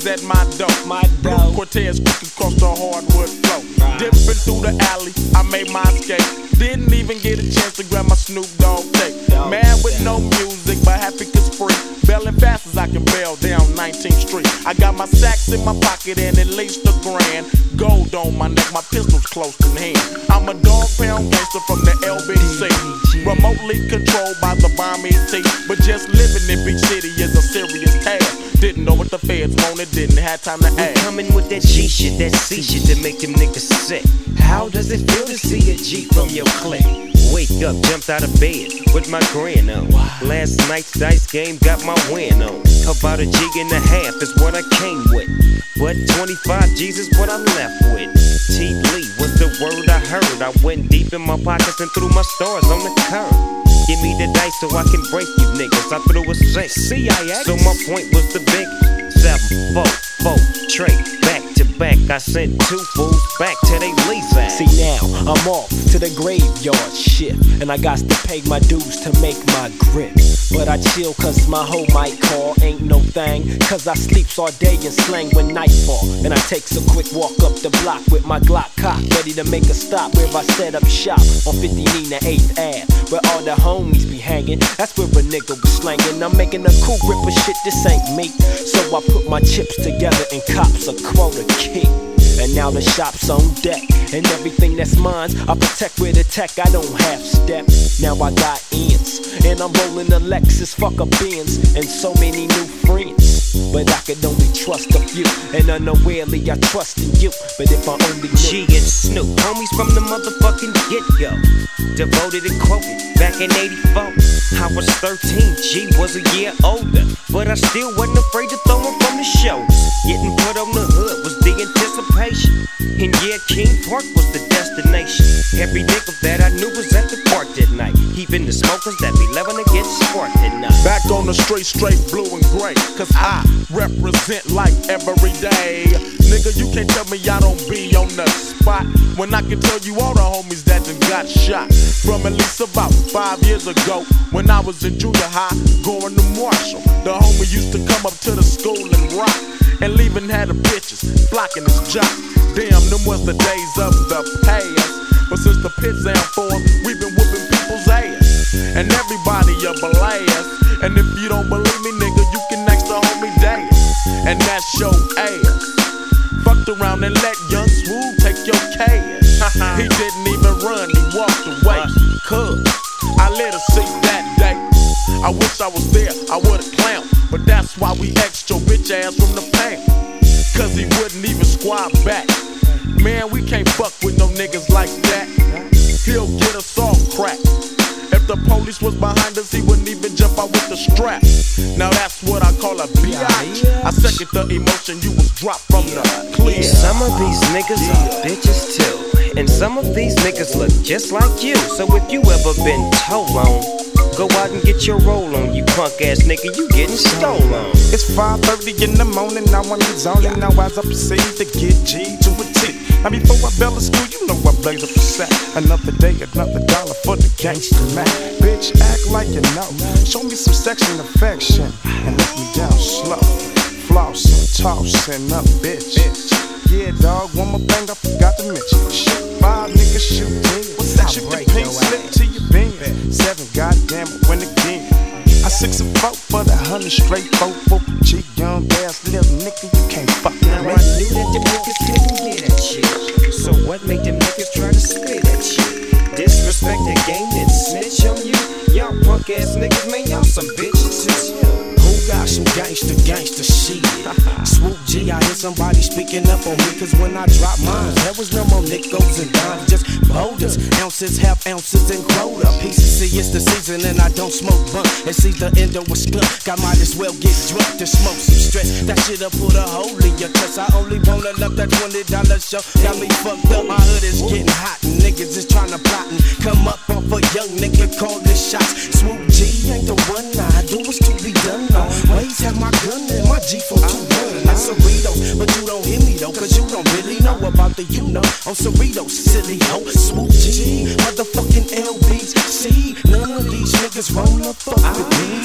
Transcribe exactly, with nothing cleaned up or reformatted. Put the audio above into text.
G's at my door. My Blue dough. Cortez quick across the hardwood floor. Dipping through the alley, I made my escape. Didn't even get a chance to grab my Snoop Dogg tape. Man with no music, but happy cause free. Bailing fast as I can bail down nineteenth street. I got my sacks in my pocket and at least a grand. Gold on my neck, my pistol's close in hand. I'm a dog pound gangster from the L B C. Remotely controlled by the bomb E T. But just living in big city is a serious task. Didn't know what the feds wanted, didn't have time to ask. Coming with that G shit, that C shit that make them niggas sick. How does it feel to see a G from your clique? Wake up, jumped out of bed with my grin on. Last night's dice game got my win on. About a G and a half is what I came with, but twenty-five G's is what I left with. T. Lee was the word I heard. I went deep in my pockets and threw my stars on the curb. Give me the dice so I can break you niggas. I threw a six. C I X. So my point was the big seven, four, four, trade. Back to back, I sent two fools back to they lease ass. See now, I'm off to the graveyard shift, and I got to pay my dues to make my grip. But I chill cause my hoe might call, ain't no thing, cause I sleeps all day and slang when nightfall. And I takes a quick walk up the block with my Glock cock, ready to make a stop where I set up shop on fifty Nina eighth Ave, where all the homies be hanging. That's where a nigga was slanging. I'm making a cool grip of shit, this ain't me. So I put my chips together and cops a quota kick. And now the shop's on deck, and everything that's mine I protect with a tech, I don't half step. Now I got ends, and I'm rolling a Lexus, fuck a Benz, and so many new friends. But I could only trust a few, and unawarely I trust in you. But if I only knew G and Snoop, homies from the motherfucking get-go. Devoted and quoted back in eighty-four. I was thirteen, G was a year older, but I still wasn't afraid to throw him from the shoulders. Getting put on the hood was the anticipation, and yeah, King Park was the destination. Every nigga that I knew was at the park that night, even the smokers that be loving to get sparked at night. Back on the street, straight blue and gray, cause I represent like every day. Nigga, you can't tell me I don't be on the spot, when I can tell you all the homies that done got shot. From at least about five years ago, when I was in junior high, going to Marshall. The homie used to come up to the school and rock, and leaving had the bitches flocking his jock. Damn, them was the days of the past. But since the pits and form, we've been whooping people's ass, and everybody a blast. And if you don't believe me, nigga, you can ask the homie Dad, and that's your ass. Fucked around and let Young Smooth take your cash. He didn't even run, he walked away. Cause I let her see that day. I wish I was there, I would've clowned, but that's why we X'd your bitch ass from the pound. Cause he wouldn't even squat back. Man, we can't fuck with no niggas like that. He'll get us all cracked. If the police was behind us, he wouldn't even jump out with the strap. Now that's what I call a B I. I second the emotion you was dropped from the clear. Some of these niggas are bitches too, and some of these niggas look just like you. So if you ever been told on, go out and get your roll on, you punk ass nigga, you getting stolen. It's five thirty in the morning, now I'm in zoning. Now as I proceed to get G to a T. Now before I bell the school, you know I blaze up a sack. Another day, another dollar for the gangster man. Bitch, act like you know. Show me some section affection and let me down slow. Flossing, tossing up, bitch. Yeah, dog, one more thing I forgot to mention. Shoot five niggas, shoot ten. What's that? Shoot the pink slip to your bin. Seven, goddamn it, win again. I six and four for the hundred straight four for G, young ass little nigga, you can't fuck with me. Now I knew that them niggas couldn't get at you, so what made them niggas try to spit at you? Disrespect the game and snitch on you. Y'all punk ass niggas, man, y'all some bitches too. Who got some gangsta gangsta shit? Swoop G, I hear somebody speaking up on me, cause when I drop mine, there was no more nickels and dimes, just boulders, ounces, half ounces, and quota pieces. See, it's the season and I don't smoke bunk. It's either end or a skunk. I might as well get drunk to smoke some stress. That shit'll put a hole in your chest. I only want enough that twenty dollar show. Got me fucked up, my hood is getting hot, and niggas is trying to plot and come up off a young nigga, call this shots. Swoop G ain't the one I do is to be done on. Ways have my gun and my G four two one. That's Cerritos, but you don't hear me though, cause you don't really know about the you know. On Cerritos, silly hoe. Swoop G, motherfucking L B's. See, none of these niggas wanna fuck with me.